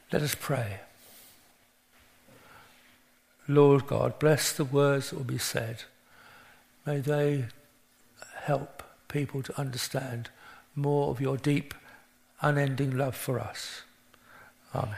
Let us pray. Lord God, bless the words that will be said. May they help people to understand more of your deep, unending love for us. Amen.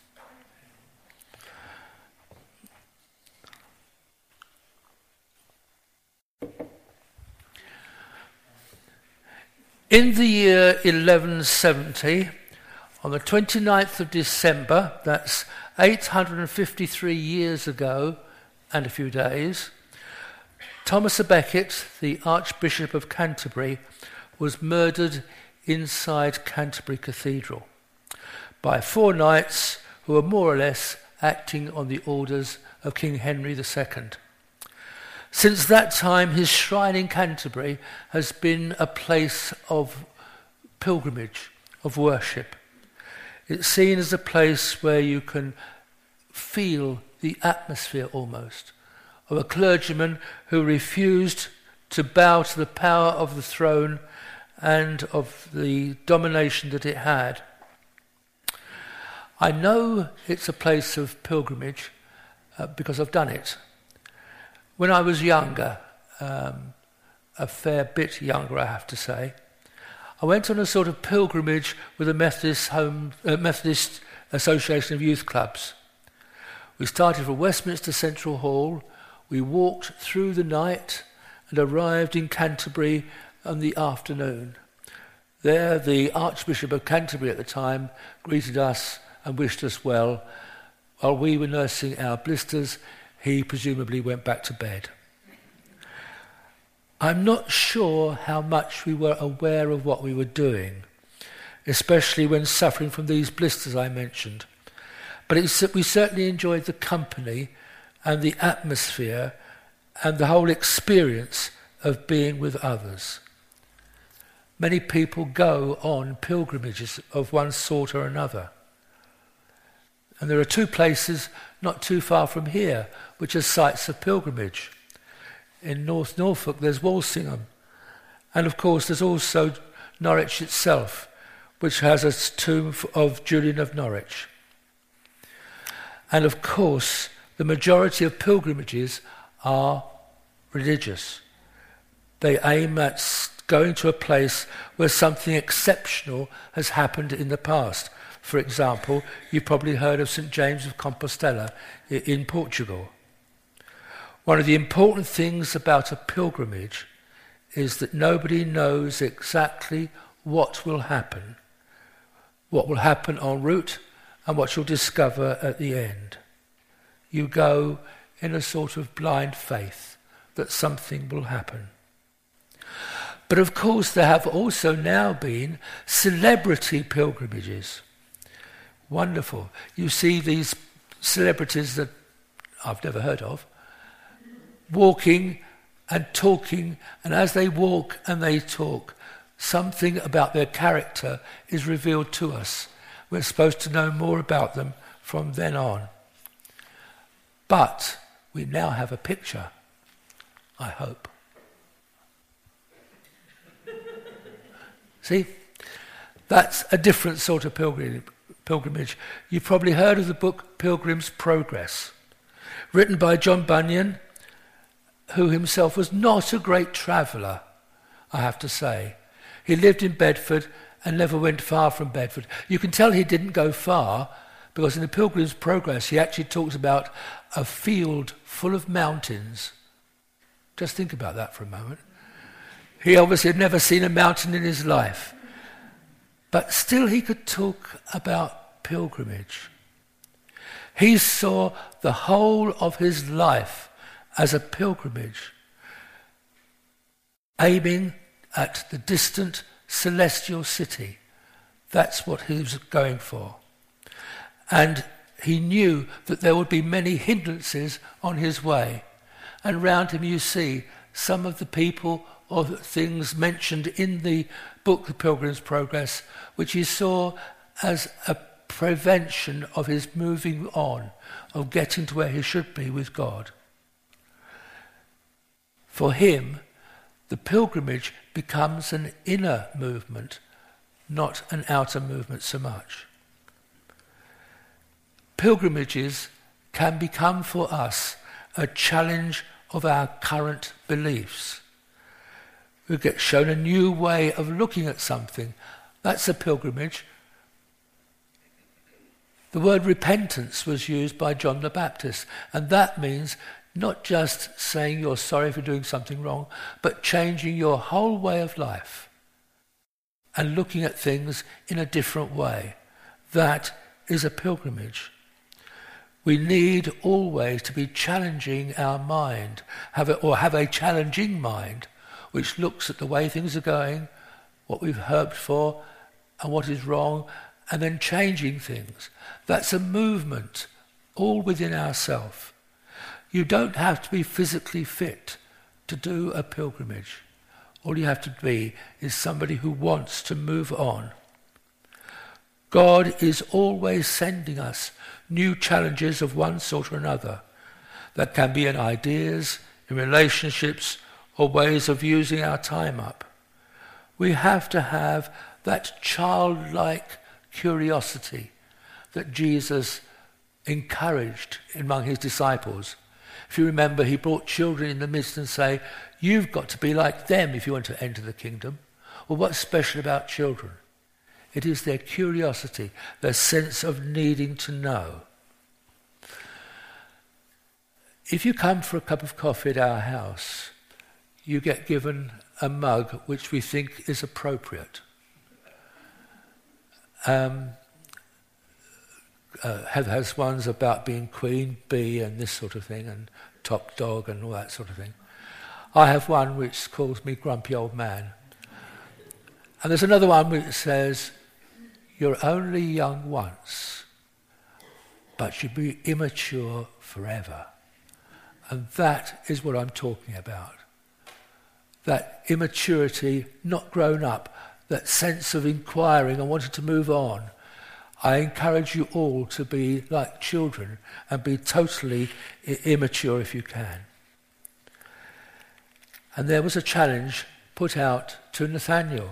In the year 1170, on the 29th of December, that's 853 years ago and a few days, Thomas à Becket, the Archbishop of Canterbury, was murdered inside Canterbury Cathedral by 4 knights who were more or less acting on the orders of King Henry II. Since that time, his shrine in Canterbury has been a place of pilgrimage, of worship. It's seen as a place where you can feel the atmosphere almost of a clergyman who refused to bow to the power of the throne and of the domination that it had. I know it's a place of pilgrimage because I've done it. When I was younger, a fair bit younger I have to say, I went on a sort of pilgrimage with the Methodist Association of Youth Clubs. We started from Westminster Central Hall, we walked through the night and arrived in Canterbury on the afternoon. There the Archbishop of Canterbury at the time greeted us and wished us well. While we were nursing our blisters, he presumably went back to bed. I'm not sure how much we were aware of what we were doing, especially when suffering from these blisters I mentioned. But we certainly enjoyed the company and the atmosphere and the whole experience of being with others. Many people go on pilgrimages of one sort or another. And there are 2 places not too far from here which are sites of pilgrimage. In North Norfolk there's Walsingham, and of course there's also Norwich itself, which has a tomb of Julian of Norwich. And of course the majority of pilgrimages are religious. They aim at going to a place where something exceptional has happened in the past. For example, you've probably heard of St. James of Compostela in Portugal. One of the important things about a pilgrimage is that nobody knows exactly what will happen en route and what you'll discover at the end. You go in a sort of blind faith that something will happen. But of course there have also now been celebrity pilgrimages. Wonderful. You see these celebrities that I've never heard of, walking and talking, and as they walk and they talk, something about their character is revealed to us. We're supposed to know more about them from then on. But we now have a picture, I hope. See? That's a different sort of pilgrimage. You've probably heard of the book Pilgrim's Progress, written by John Bunyan, who himself was not a great traveller, I have to say. He lived in Bedford and never went far from Bedford. You can tell he didn't go far because in the Pilgrim's Progress he actually talks about a field full of mountains. Just think about that for a moment. He obviously had never seen a mountain in his life. But still he could talk about pilgrimage. He saw the whole of his life as a pilgrimage, aiming at the distant celestial city. That's what he was going for. And he knew that there would be many hindrances on his way. And round him you see some of the people or the things mentioned in the book, The Pilgrim's Progress, which he saw as a prevention of his moving on, of getting to where he should be with God. For him, the pilgrimage becomes an inner movement, not an outer movement so much. pilgrimages can become for us a challenge of our current beliefs. We get shown a new way of looking at something. That's a pilgrimage. The word repentance was used by John the Baptist, and that means not just saying you're sorry for doing something wrong, but changing your whole way of life and looking at things in a different way. That is a pilgrimage. We need always to be challenging our mind, have a challenging mind, which looks at the way things are going, what we've hoped for, and what is wrong, and then changing things. That's a movement, all within ourselves. You don't have to be physically fit to do a pilgrimage. All you have to be is somebody who wants to move on. God is always sending us new challenges of one sort or another. That can be in ideas, in relationships, or ways of using our time up. We have to have that childlike curiosity that Jesus encouraged among his disciples. If you remember, he brought children in the midst and say, you've got to be like them if you want to enter the kingdom. Well, what's special about children? It is their curiosity, their sense of needing to know. If you come for a cup of coffee at our house, you get given a mug which we think is appropriate. Heather has ones about being queen bee and this sort of thing, and top dog and all that sort of thing. I have one which calls me grumpy old man. And there's another one which says, you're only young once, but you'll be immature forever. And that is what I'm talking about. That immaturity, not grown up, that sense of inquiring and wanting to move on. I encourage you all to be like children and be totally immature if you can. And there was a challenge put out to Nathaniel.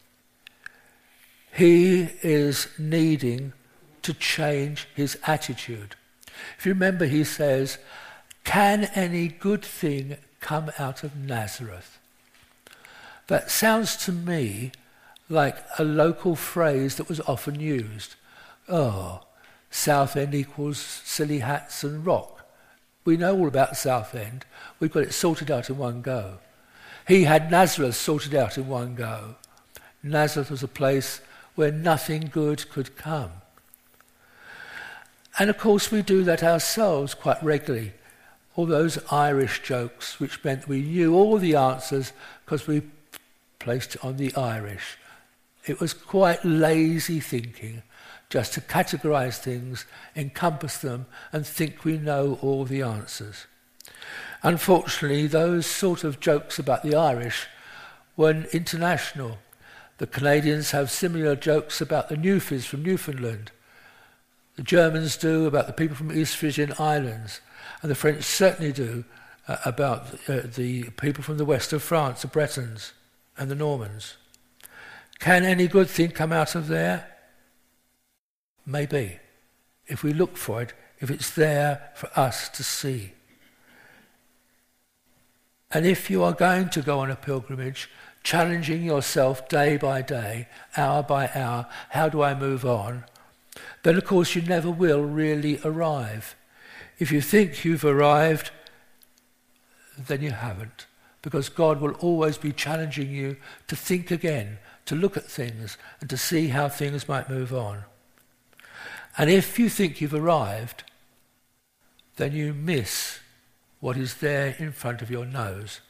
He is needing to change his attitude. If you remember, he says, can any good thing come out of Nazareth? That sounds to me like a local phrase that was often used. Oh, Southend equals silly hats and rock. We know all about Southend. We've got it sorted out in one go. He had Nazareth sorted out in one go. Nazareth was a place where nothing good could come. And of course we do that ourselves quite regularly. All those Irish jokes, which meant we knew all the answers because we placed it on the Irish. It was quite lazy thinking, just to categorise things, encompass them, and think we know all the answers. Unfortunately, those sort of jokes about the Irish were international. The Canadians have similar jokes about the Newfies from Newfoundland. The Germans do about the people from East Frisian Islands, and the French certainly do about the people from the west of France, the Bretons and the Normans. Can any good thing come out of there? Maybe, if we look for it, if it's there for us to see. And if you are going to go on a pilgrimage, challenging yourself day by day, hour by hour, how do I move on? Then of course you never will really arrive. If you think you've arrived, then you haven't. Because God will always be challenging you to think again, to look at things, and to see how things might move on. And if you think you've arrived, then you miss what is there in front of your nose.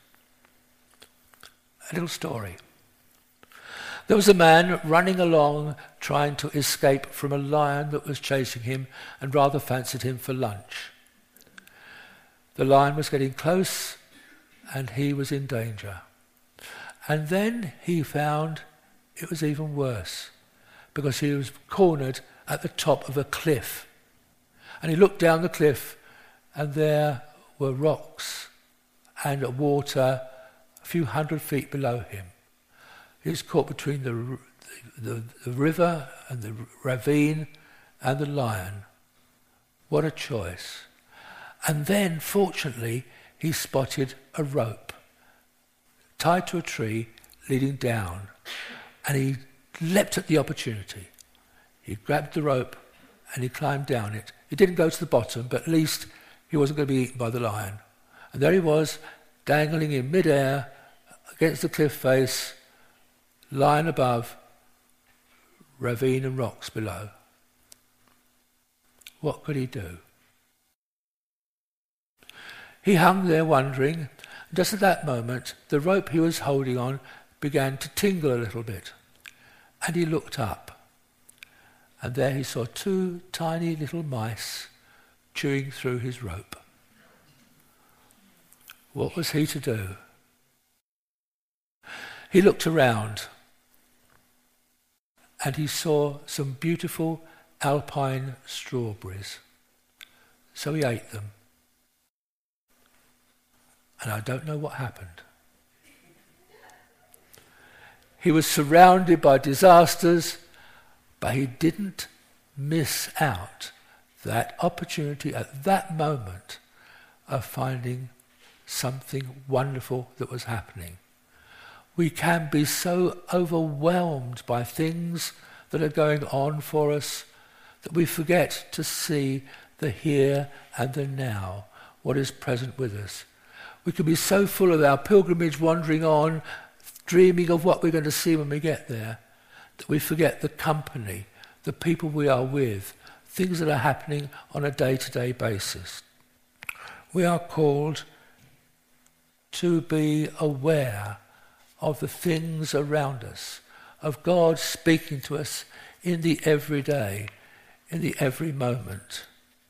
A little story. There was a man running along trying to escape from a lion that was chasing him and rather fancied him for lunch. The lion was getting close and he was in danger. And then he found it was even worse because he was cornered at the top of a cliff. And he looked down the cliff and there were rocks and water a few 100 feet below him. He was caught between the river and the ravine and the lion. What a choice. And then, fortunately, he spotted a rope tied to a tree leading down, and he leapt at the opportunity. He grabbed the rope and he climbed down it. He didn't go to the bottom, but at least he wasn't going to be eaten by the lion. And there he was, dangling in mid-air against the cliff face, lion above, ravine and rocks below. What could he do? He hung there wondering. Just at that moment, the rope he was holding on began to tingle a little bit. And he looked up. And there he saw two tiny little mice chewing through his rope. What was he to do? He looked around and he saw some beautiful alpine strawberries. So he ate them. And I don't know what happened. He was surrounded by disasters, but he didn't miss out that opportunity at that moment of finding something wonderful that was happening. We can be so overwhelmed by things that are going on for us that we forget to see the here and the now, what is present with us. We can be so full of our pilgrimage wandering on, dreaming of what we're going to see when we get there, that we forget the company, the people we are with, things that are happening on a day-to-day basis. We are called to be aware of the things around us, of God speaking to us in the everyday, in the every moment.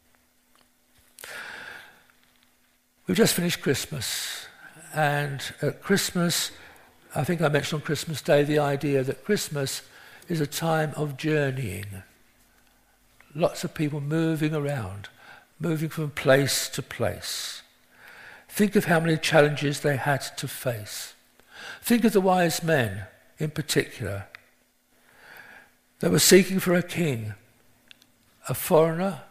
We've just finished Christmas, and at Christmas, I think I mentioned on Christmas Day the idea that Christmas is a time of journeying. Lots of people moving around, moving from place to place. Think of how many challenges they had to face. Think of the wise men in particular. They were seeking for a king, a foreigner,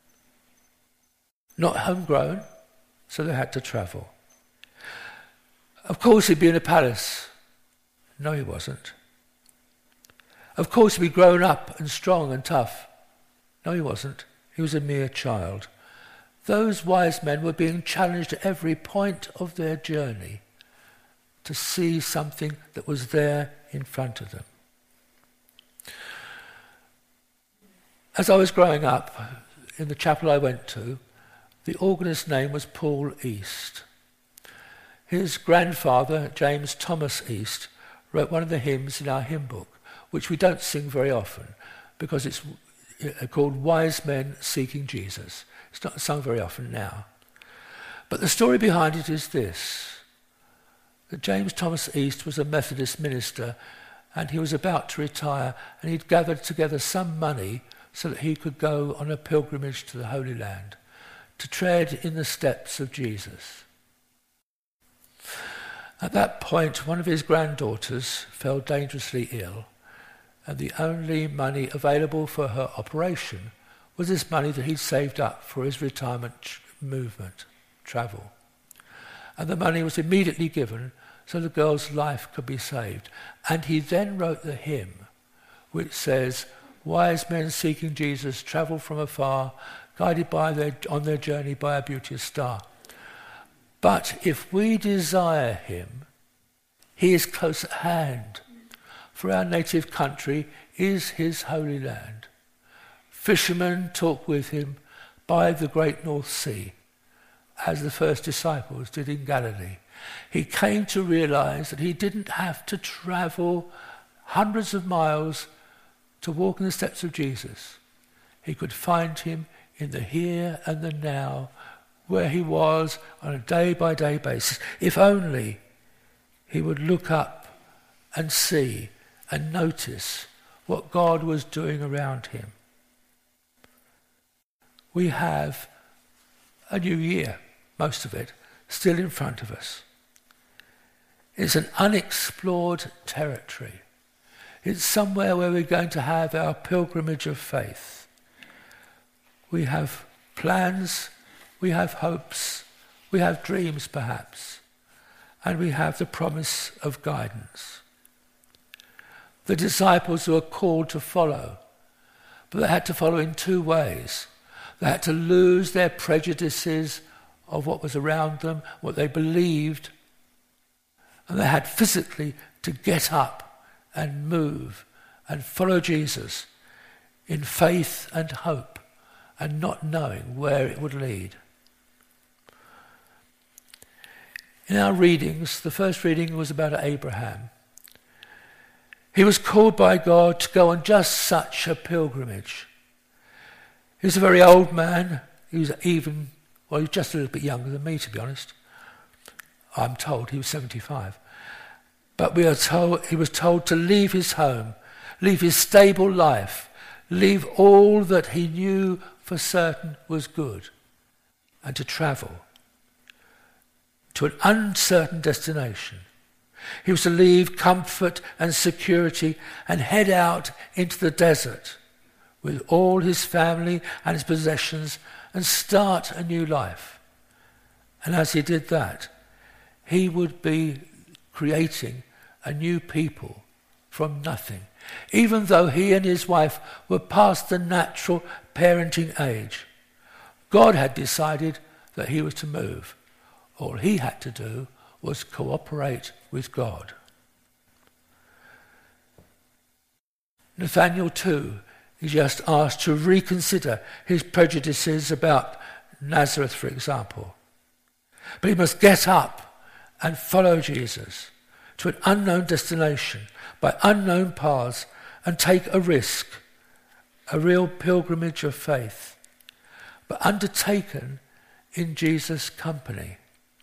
not homegrown, so they had to travel. Of course he'd be in a palace. No, he wasn't. Of course he'd be grown up and strong and tough. No, he wasn't. He was a mere child. Those wise men were being challenged at every point of their journey to see something that was there in front of them. As I was growing up, in the chapel I went to, the organist's name was Paul East. His grandfather, James Thomas East, wrote one of the hymns in our hymn book, which we don't sing very often because it's called Wise Men Seeking Jesus. It's not sung very often now. But the story behind it is this, that James Thomas East was a Methodist minister and he was about to retire, and he'd gathered together some money so that he could go on a pilgrimage to the Holy Land, to tread in the steps of Jesus. At that point, one of his granddaughters fell dangerously ill, and the only money available for her operation was this money that he'd saved up for his retirement travel. And the money was immediately given so the girl's life could be saved. And he then wrote the hymn, which says, "Wise men seeking Jesus travel from afar, guided on their journey by a beauteous star. But if we desire him, he is close at hand, for our native country is his holy land. Fishermen talk with him by the great North Sea, as the first disciples did in Galilee. He came to realize that he didn't have to travel hundreds of miles to walk in the steps of Jesus. He could find him in the here and the now, where he was on a day-by-day basis. If only he would look up and see and notice what God was doing around him. We have a new year, most of it, still in front of us. It's an unexplored territory. It's somewhere where we're going to have our pilgrimage of faith. We have plans, we have hopes, we have dreams perhaps, and we have the promise of guidance. The disciples were called to follow, but they had to follow in two ways. They had to lose their prejudices of what was around them, what they believed, and they had physically to get up and move and follow Jesus in faith and hope and not knowing where it would lead. In our readings, the first reading was about Abraham. He was called by God to go on just such a pilgrimage. He was a very old man. He was just a little bit younger than me, to be honest. I'm told he was 75. But we are told he was told to leave his home, leave his stable life, leave all that he knew for certain was good, and to travel to an uncertain destination. He was to leave comfort and security and head out into the desert with all his family and his possessions and start a new life. And as he did that, he would be creating a new people from nothing, even though he and his wife were past the natural parenting age. God had decided that he was to move. All he had to do was cooperate with God. Nathaniel too is just asked to reconsider his prejudices about Nazareth, for example. But he must get up and follow Jesus to an unknown destination by unknown paths and take a risk, a real pilgrimage of faith, but undertaken in Jesus' company.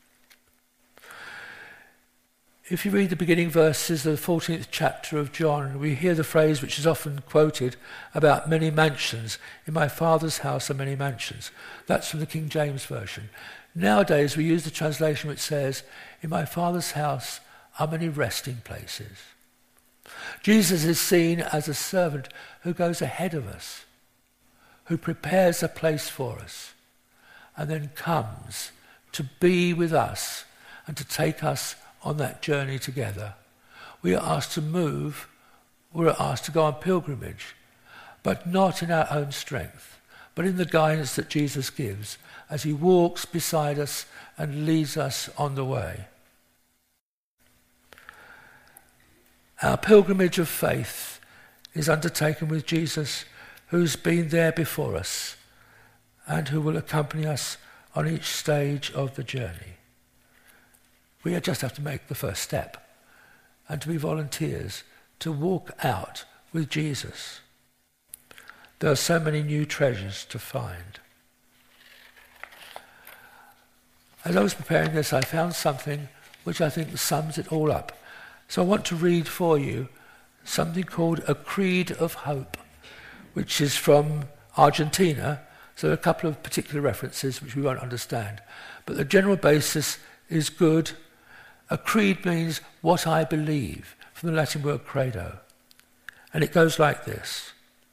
If you read the beginning verses of the 14th chapter of John, we hear the phrase which is often quoted about many mansions. In my Father's house are many mansions. That's from the King James Version. Nowadays we use the translation which says, in my Father's house are many resting places. Jesus is seen as a servant who goes ahead of us, who prepares a place for us, and then comes to be with us and to take us on that journey together. We are asked to move, we're asked to go on pilgrimage, but not in our own strength, but in the guidance that Jesus gives as he walks beside us and leads us on the way. Our pilgrimage of faith is undertaken with Jesus, who's been there before us and who will accompany us on each stage of the journey. We just have to make the first step and to be volunteers, to walk out with Jesus. There are so many new treasures to find. As I was preparing this, I found something which I think sums it all up. So I want to read for you something called A Creed of Hope, which is from Argentina. So there are a couple of particular references which we won't understand. But the general basis is good. A creed means what I believe, from the Latin word credo. And it goes like this.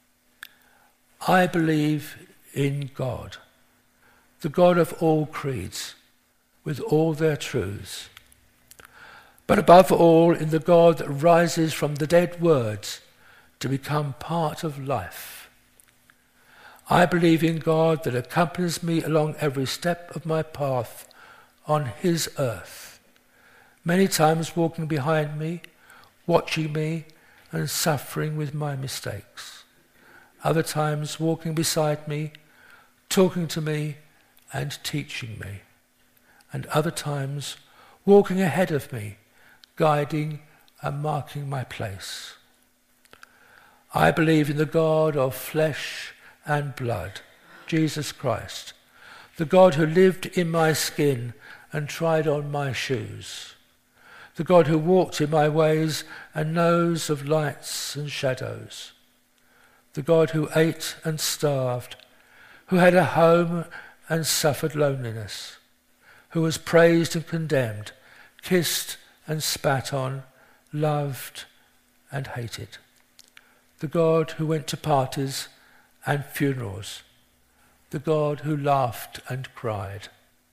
I believe in God, the God of all creeds, with all their truths. But above all, in the God that rises from the dead words to become part of life. I believe in God that accompanies me along every step of my path on his earth. Many times walking behind me, watching me, and suffering with my mistakes. Other times walking beside me, talking to me, and teaching me. And other times walking ahead of me, guiding and marking my place. I believe in the God of flesh and blood, Jesus Christ, the God who lived in my skin and tried on my shoes. The God who walked in my ways and knows of lights and shadows. The God who ate and starved, who had a home and suffered loneliness, who was praised and condemned, kissed and spat on, loved and hated. The God who went to parties and funerals, the God who laughed and cried.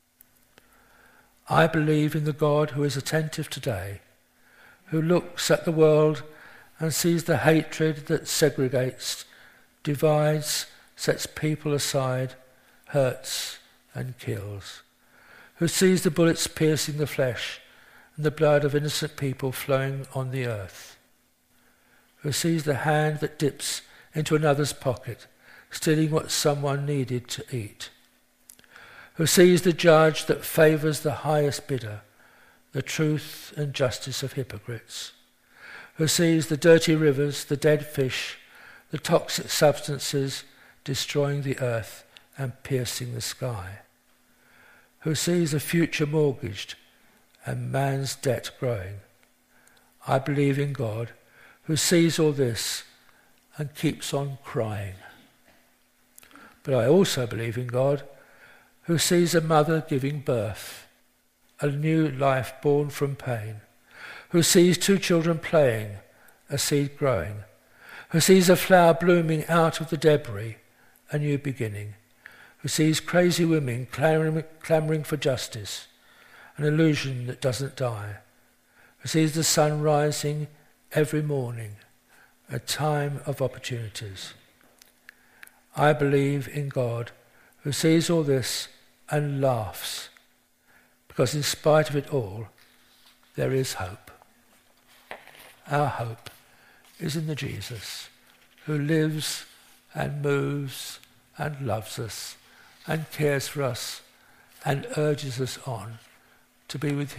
I believe in the God who is attentive today, who looks at the world and sees the hatred that segregates, divides, sets people aside, hurts and kills, who sees the bullets piercing the flesh and the blood of innocent people flowing on the earth, who sees the hand that dips into another's pocket, stealing what someone needed to eat, who sees the judge that favours the highest bidder, the truth and justice of hypocrites, who sees the dirty rivers, the dead fish, the toxic substances destroying the earth and piercing the sky, who sees a future mortgaged and man's debt growing. I believe in God, who sees all this and keeps on crying. But I also believe in God, who sees a mother giving birth, a new life born from pain, who sees two children playing, a seed growing, who sees a flower blooming out of the debris, a new beginning, who sees crazy women clamouring for justice, an illusion that doesn't die, who sees the sun rising every morning, a time of opportunities. I believe in God, who sees all this and laughs, because in spite of it all, there is hope. Our hope is in the Jesus who lives and moves and loves us and cares for us and urges us on to be with him.